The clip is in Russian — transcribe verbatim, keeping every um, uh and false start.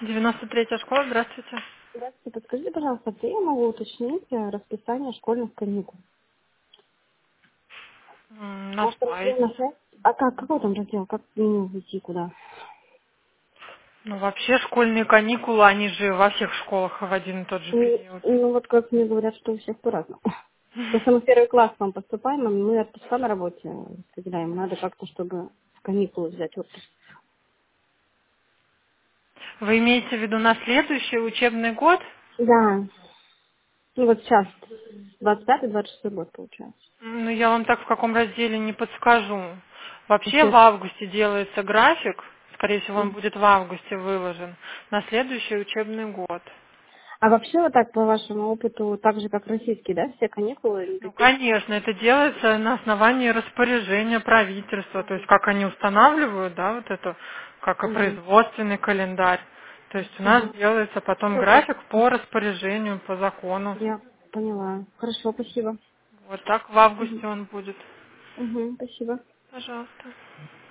девяносто третья школа, здравствуйте. Здравствуйте, подскажите, пожалуйста, где я могу уточнить э, расписание школьных каникул? М, На Может, раздел на сайте. сайт? А как, какой там раздел? Как мне зайти куда? Ну, вообще, школьные каникулы, они же во всех школах в один и тот же Ну, период. ну, вот как мне говорят, что у всех по-разному. Просто мы в первый класс к вам поступаем, а мы отпуска на работе распределяем. Надо как-то, чтобы в каникулы взять отпуск. Вы имеете в виду на следующий учебный год? Да, ну вот сейчас, двадцать пятый двадцать шестой год получается. Ну, я вам так в каком разделе не подскажу. Вообще в Вообще, августе делается график, скорее всего, он м. будет в августе выложен, на следующий учебный год. А вообще вот так, по вашему опыту, так же, как российские, да, все каникулы Ну, никаких? конечно, это делается на основании распоряжения правительства, то есть как они устанавливают, да, вот это, как и Угу. производственный календарь. То есть у нас Угу. делается потом Все, график по распоряжению, по закону. я поняла. Хорошо, спасибо. Вот так в Угу. августе он будет. Угу, спасибо. Пожалуйста.